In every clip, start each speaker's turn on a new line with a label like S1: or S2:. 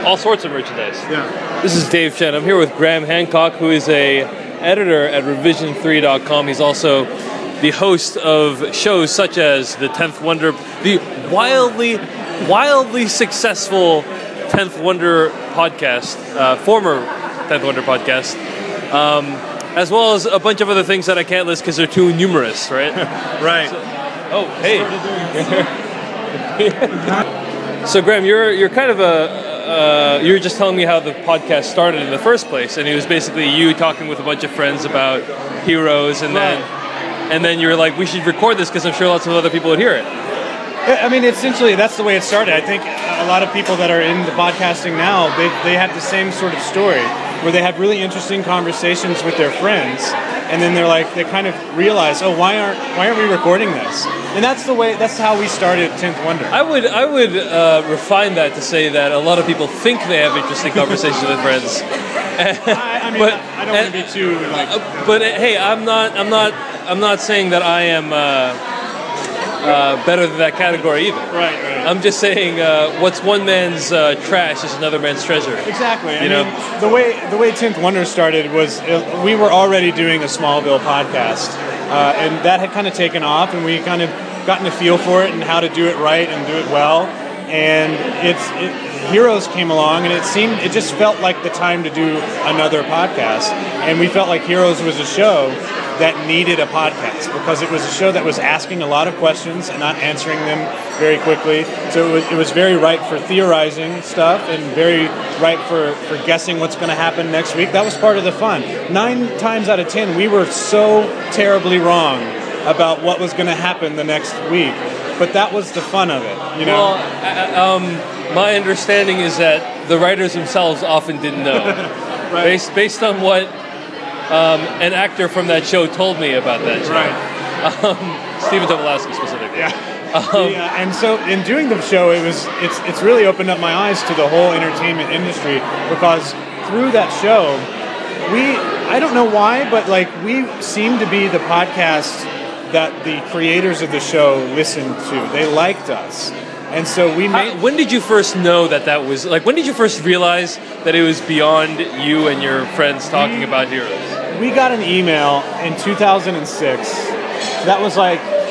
S1: All sorts of merchandise.
S2: Yeah.
S1: This is Dave Chen. I'm here with Graham Hancock, who is a editor at Revision3.com. He's also the host of shows such as the 10th Wonder, the wildly successful 10th Wonder podcast, former 10th Wonder podcast, as well as a bunch of other things that I can't list because they're too numerous, right?
S2: Right.
S1: So, hey. So Graham, you're kind of you were just telling me how the podcast started in the first place, and it was basically you talking with a bunch of friends about Heroes, and then you were like, we should record this because I'm sure lots of other people would hear it.
S2: I mean, essentially, that's the way it started. I think a lot of people that are in the podcasting now, they have the same sort of story, where they have really interesting conversations with their friends, and then they kind of realize, oh, why aren't we recording this? And that's how we started 10th Wonder.
S1: I would refine that to say that a lot of people think they have interesting conversations with friends.
S2: I don't want to be too
S1: but hey, I'm not saying that I am better than that category either.
S2: Right.
S1: I'm just saying what's one man's trash is another man's treasure.
S2: Exactly. I mean, the way 10th Wonder started was we were already doing a Smallville podcast, and that had kind of taken off, and we kind of gotten a feel for it and how to do it right and do it well. And Heroes came along, and it just felt like the time to do another podcast, and we felt like Heroes was a show that needed a podcast because it was a show that was asking a lot of questions and not answering them very quickly. So it was very ripe for theorizing stuff and very ripe for guessing what's going to happen next week. That was part of the fun. 9 times out of 10, we were so terribly wrong about what was going to happen the next week. But that was the fun of it, you know?
S1: Well, my understanding is that the writers themselves often didn't know.
S2: Right.
S1: Based on what an actor from that show told me about that show.
S2: Right.
S1: Stephen Tobolowsky specifically.
S2: Yeah. And so in doing the show, it's really opened up my eyes to the whole entertainment industry, because through that show, I don't know why, but we seem to be the podcast that the creators of the show listened to. They liked us. And so we made...
S1: When did you first know that was... when did you first realize that it was beyond you and your friends talking about Heroes?
S2: We got an email in 2006. That was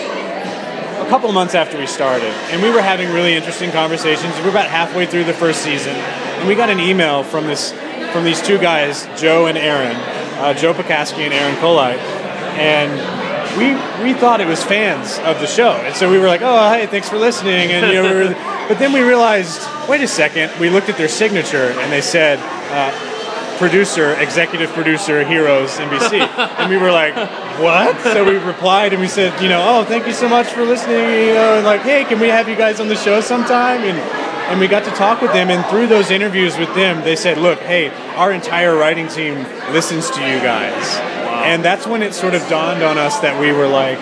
S2: a couple months after we started. And we were having really interesting conversations. We were about halfway through the first season. And we got an email from these two guys, Joe and Aaron, Joe Pekaski and Aaron Colite. And we thought it was fans of the show, and so we were like, "Oh, hey, thanks for listening." And but then we realized, wait a second. We looked at their signature, and they said, executive producer, Heroes, NBC, and we were like, "What?" So we replied, and we said, "Oh, thank you so much for listening." And hey, can we have you guys on the show sometime? And we got to talk with them, and through those interviews with them, they said, "Look, hey, our entire writing team listens to you guys." And that's when it sort of dawned on us that we were like,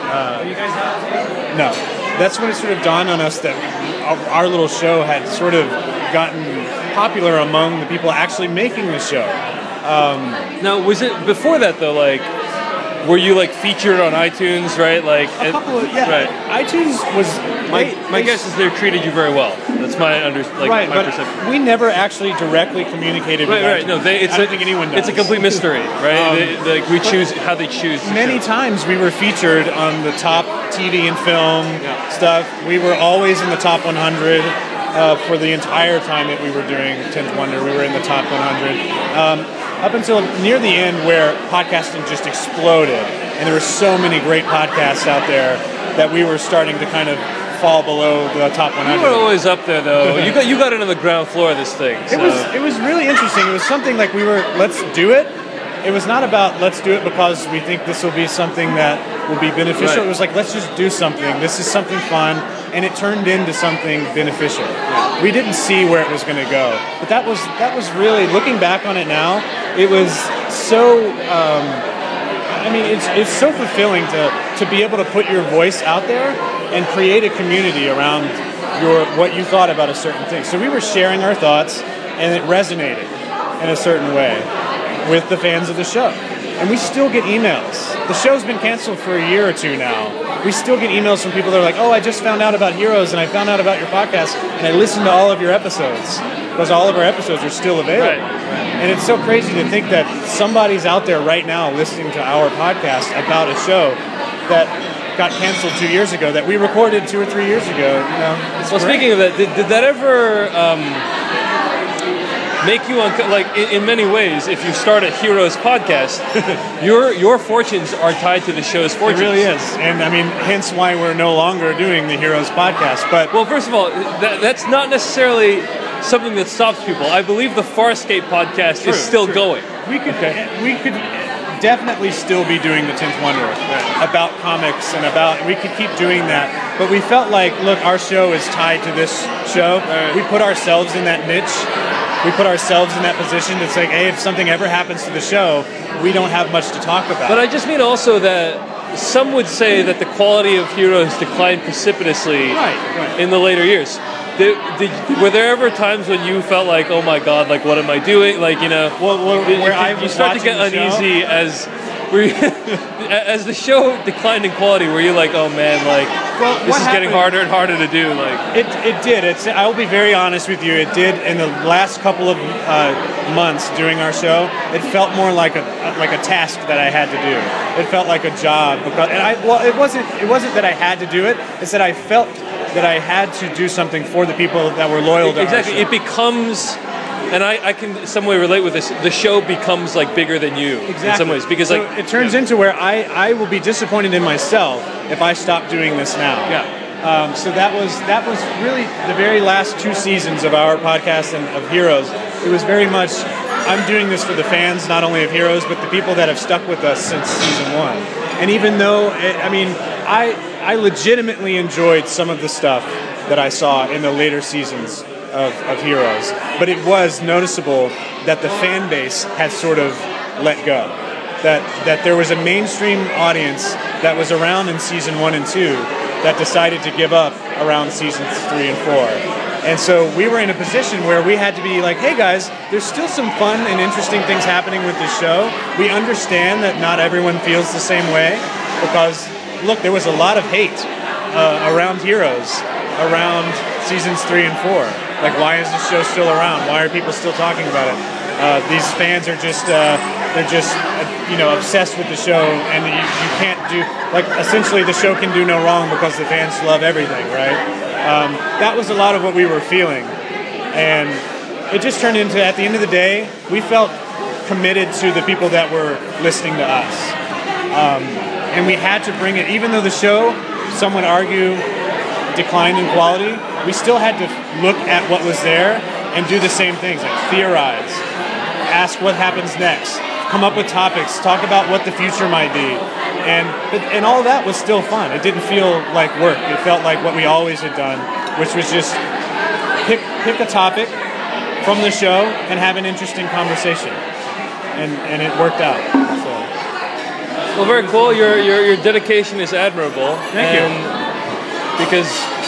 S2: no. That's when it sort of dawned on us that our little show had sort of gotten popular among the people actually making the show.
S1: Now, was it before that though? Were you featured on iTunes, right?
S2: A couple of, yeah.
S1: Right.
S2: iTunes was
S1: my guess is they treated you very well. That's my
S2: right,
S1: my perception.
S2: We never actually directly communicated with
S1: Right.
S2: iTunes.
S1: No, I don't think anyone does. It's a complete mystery, right? We choose how they choose.
S2: Many times we were featured on the top TV and film stuff. We were always in the top 100 for the entire time that we were doing 10th Wonder. We were in the top 100. Up until near the end, where podcasting just exploded, and there were so many great podcasts out there that we were starting to kind of fall below the top 100.
S1: You were always up there, though. You got into the ground floor of this thing. So.
S2: It was really interesting. It was something let's do it. It was not about let's do it because we think this will be something that will be beneficial.
S1: Right.
S2: It was let's just do something. This is something fun, and it turned into something beneficial.
S1: Yeah.
S2: We didn't see where it was going to go, but that was really, looking back on it now, it was so. It's so fulfilling to be able to put your voice out there and create a community around what you thought about a certain thing. So we were sharing our thoughts, and it resonated in a certain way with the fans of the show. And we still get emails. The show's been canceled for a year or two now. We still get emails from people that are like, "Oh, I just found out about Heroes, and I found out about your podcast, and I listened to all of your episodes." because all of our episodes are still available.
S1: Right.
S2: And it's so crazy to think that somebody's out there right now listening to our podcast about a show that got canceled 2 years ago, that we recorded 2 or 3 years ago.
S1: Well, speaking of that, did that ever make you in many ways? If you start a Heroes podcast, your fortunes are tied to the show's fortunes.
S2: It really is, and I mean, hence why we're no longer doing the Heroes podcast. But
S1: well, first of all, that's not necessarily something that stops people. I believe the Farscape podcast is still going.
S2: We could definitely still be doing the 10th Wonder about comics and we could keep doing that, but we felt like, look, our show is tied to this show. We put ourselves in that niche. We put ourselves in that position. It's like, hey, if something ever happens to the show, we don't have much to talk about.
S1: But I just mean also that some would say that the quality of Heroes declined precipitously in the later years. Were there ever times when you felt like, oh my God, like what am I doing? Like, you know, you start to get uneasy as the show declined in quality. Were you like, oh man, like this is getting harder and harder to do? Like
S2: it did. I will be very honest with you. It did in the last couple of months doing our show. It felt more like a task that I had to do. It felt like a job it wasn't that I had to do it. It's that I felt that I had to do something for the people that were loyal to
S1: exactly.
S2: our show.
S1: It becomes, and I can in some way relate with this, the show becomes like bigger than you in some ways. Because
S2: so it turns into where I will be disappointed in myself if I stop doing this now.
S1: Yeah.
S2: So that was really the very last 2 seasons of our podcast and of Heroes. It was very much, I'm doing this for the fans, not only of Heroes, but the people that have stuck with us since season 1. And even though, I legitimately enjoyed some of the stuff that I saw in the later seasons of Heroes, but it was noticeable that the fan base had sort of let go. That there was a mainstream audience that was around in season 1 and 2 that decided to give up around seasons 3 and 4. And so we were in a position where we had to be like, hey guys, there's still some fun and interesting things happening with this show. We understand that not everyone feels the same way, because look, there was a lot of hate around Heroes, around seasons 3 and 4. Like, why is this show still around? Why are people still talking about it? These fans are just, obsessed with the show, and you can't do, like, essentially the show can do no wrong because the fans love everything, right? That was a lot of what we were feeling. And it just turned into, at the end of the day, we felt committed to the people that were listening to us. And we had to bring it, even though the show, some would argue, declined in quality, we still had to look at what was there and do the same things, like theorize, ask what happens next, come up with topics, talk about what the future might be. And all that was still fun. It didn't feel like work. It felt like what we always had done, which was just pick a topic from the show and have an interesting conversation. And it worked out. So.
S1: Well, very cool. Your dedication is admirable.
S2: Thank you.
S1: Because,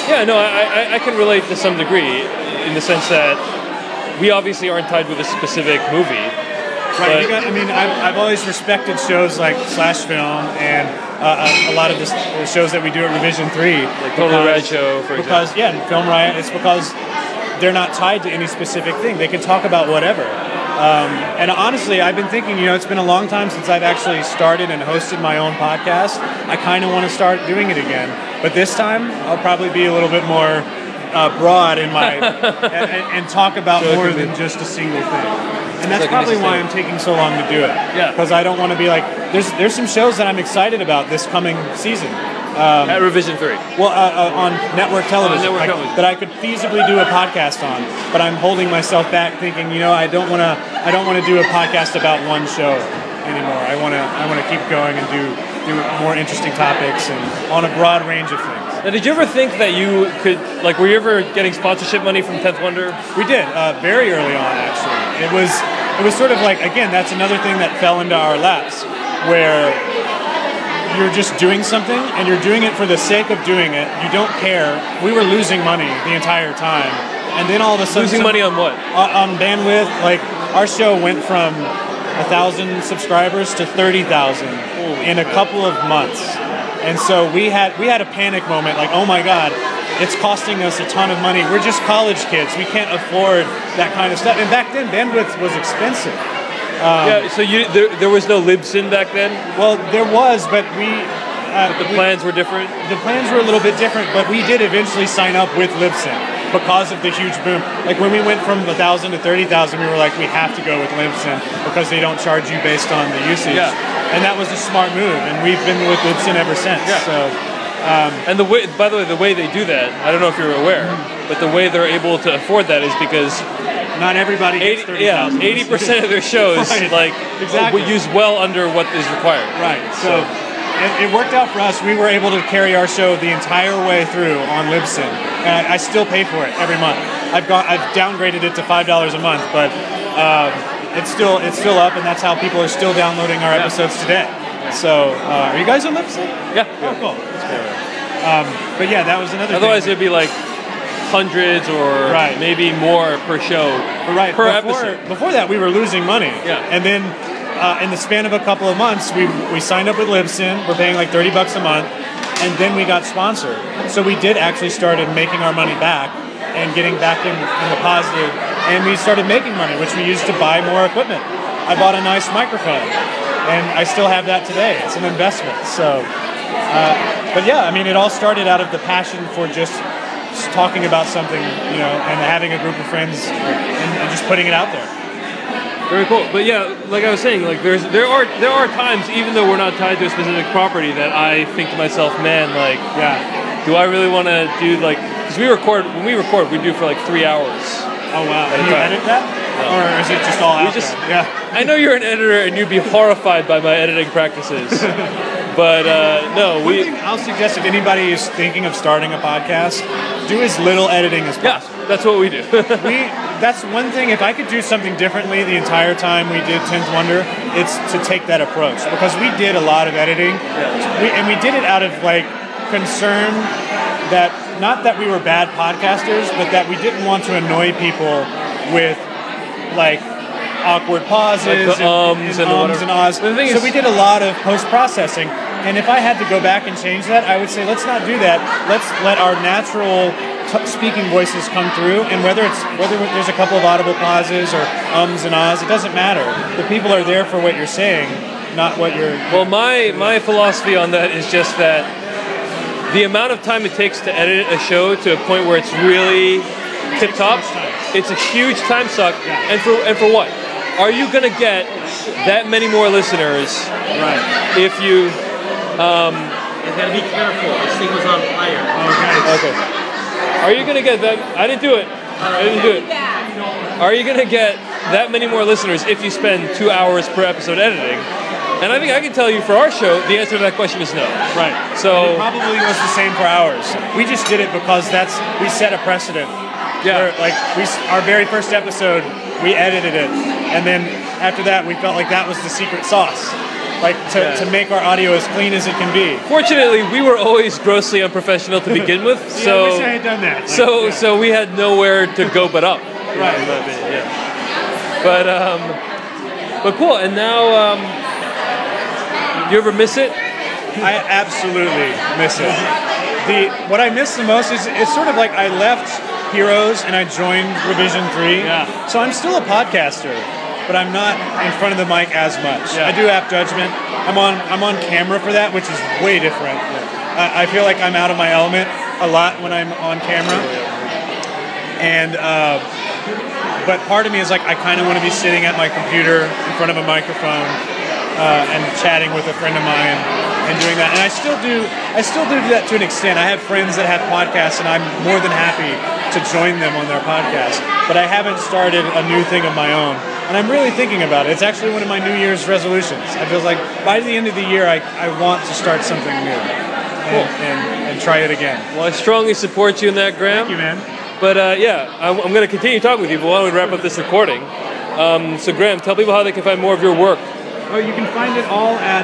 S1: I can relate to some degree in the sense that we obviously aren't tied with a specific movie.
S2: Right. I've always respected shows like Slash Film and a lot of the shows that we do at Revision 3.
S1: Like Total Rad Show, for example.
S2: And Film Riot, it's because they're not tied to any specific thing. They can talk about whatever. And honestly, I've been thinking, it's been a long time since I've actually started and hosted my own podcast. I kind of want to start doing it again. But this time, I'll probably be a little bit more broad in my and talk about more than just a single thing. And that's probably why I'm taking so long to do it.
S1: Yeah.
S2: Because I don't want to be like, there's some shows that I'm excited about this coming season.
S1: At Revision 3.
S2: Well, on network television,
S1: television.
S2: that I could feasibly do a podcast on, but I'm holding myself back, thinking, I don't want to do a podcast about one show anymore. I want to keep going and do more interesting topics and on a broad range of things.
S1: Now, did you ever think that you could, were you ever getting sponsorship money from 10th Wonder?
S2: We did, very early on, actually. It was sort of like, again, that's another thing that fell into our laps, where you're just doing something and you're doing it for the sake of doing it. You don't care. We were losing money the entire time. And then all of a sudden...
S1: Losing money on what?
S2: On bandwidth. Our show went from 1,000 subscribers to 30,000 in a couple of months. And so we had a panic moment, oh my God, it's costing us a ton of money. We're just college kids. We can't afford that kind of stuff. And back then, bandwidth was expensive.
S1: So there was no Libsyn back then?
S2: Well, there was, but
S1: the plans were different?
S2: The plans were a little bit different, but we did eventually sign up with Libsyn because of the huge boom. Like when we went from 1,000 to 30,000, we were like, we have to go with Libsyn because they don't charge you based on the usage.
S1: Yeah.
S2: And that was a smart move, and we've been with Libsyn ever since.
S1: Yeah.
S2: So,
S1: and by the way, the way they do that, I don't know if you're aware, but the way they're able to afford that is because
S2: not everybody gets 30,000.
S1: 80% of their shows
S2: exactly.
S1: use well under what is required.
S2: Right. So it worked out for us. We were able to carry our show the entire way through on Libsyn, and I still pay for it every month. I've downgraded it to $5 a month, but it's still up, and that's how people are still downloading our episodes today. So, are you guys on Libsyn?
S1: Yeah.
S2: Oh, cool. But yeah, that was another.
S1: Otherwise,
S2: thing.
S1: it'd be like hundreds or maybe more per show, per episode.
S2: Before that, we were losing money.
S1: Yeah.
S2: And then in the span of a couple of months, we signed up with Libsyn. We're paying like $30 a month, and then we got sponsored. So we did actually started making our money back and getting back in the positive. And we started making money, which we used to buy more equipment. I bought a nice microphone, and I still have that today. It's an investment. So, but yeah, I mean, it all started out of the passion for just talking about something, and having a group of friends and just putting it out there.
S1: Very cool. But yeah, like I was saying, like there are times, even though we're not tied to a specific property, that I think to myself, man, like, do I really want to do because when we record, we do for like 3 hours.
S2: Oh wow! And you edit that, or is it just all out there? Yeah.
S1: I know you're an editor, and you'd be horrified by my editing practices. But no,
S2: I'll suggest if anybody is thinking of starting a podcast, do as little editing as possible.
S1: Yeah, that's what we do.
S2: That's one thing. If I could do something differently the entire time we did 10th Wonder, it's to take that approach, because we did a lot of editing, and we did it out of concern that not that we were bad podcasters, but that we didn't want to annoy people with awkward pauses,
S1: the ums and
S2: ahs. So we did a lot of post-processing, and if I had to go back and change that, I would say let's not do that. Let's let our natural speaking voices come through, and whether there's a couple of audible pauses or ums and ahs, it doesn't matter. The people are there for what you're saying, not what you're...
S1: Well, my philosophy on that is just that the amount of time it takes to edit a show to a point where it's really tip-top, it's a huge time suck. Yeah. And for what? Are you going to get that many more listeners if you...
S3: You gotta be careful. This thing was on fire.
S1: Okay. Are you going to get that... I didn't do it. Are you going to get that many more listeners if you spend 2 hours per episode editing? And I think I can tell you for our show, the answer to that question is no.
S2: Right.
S1: So
S2: and it probably was the same for ours. We just did it because we set a precedent.
S1: Yeah.
S2: Our very first episode, we edited it, and then after that, we felt like that was the secret sauce. To make our audio as clean as it can be.
S1: Fortunately, we were always grossly unprofessional to begin with. So
S2: I wish I had done that.
S1: So we had nowhere to go but up.
S2: Right.
S1: But cool. And now, do you ever miss it?
S2: I absolutely miss it. What I miss the most is it's sort of like I left Heroes and I joined Revision 3.
S1: Yeah.
S2: So I'm still a podcaster, but I'm not in front of the mic as much.
S1: Yeah.
S2: I do App Judgment. I'm on camera for that, which is way different. I feel like I'm out of my element a lot when I'm on camera. And but part of me is like I kind of want to be sitting at my computer in front of a microphone and chatting with a friend of mine and doing that. And I still do that to an extent. I have friends that have podcasts, and I'm more than happy to join them on their podcast. But I haven't started a new thing of my own. And I'm really thinking about it. It's actually one of my New Year's resolutions. I feel like by the end of the year, I want to start something new and try it again.
S1: Well, I strongly support you in that, Graham.
S2: Thank you, man.
S1: But I'm going to continue talking with you, but why don't we wrap up this recording? So Graham, tell people how they can find more of your work.
S2: Oh, you can find it all at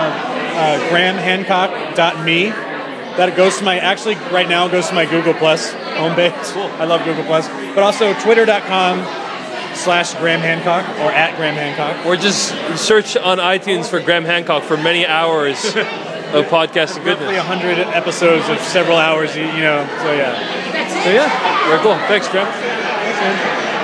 S2: grahamhancock.me. That goes to right now goes to my Google Plus homepage. Cool. I love Google Plus. But also twitter.com/Graham Hancock or @Graham Hancock.
S1: Or just search on iTunes for Graham Hancock for many hours of podcasting
S2: roughly
S1: goodness.
S2: 100 episodes of several hours, so yeah.
S1: So yeah, very cool. Thanks, Graham.
S2: Thanks, man.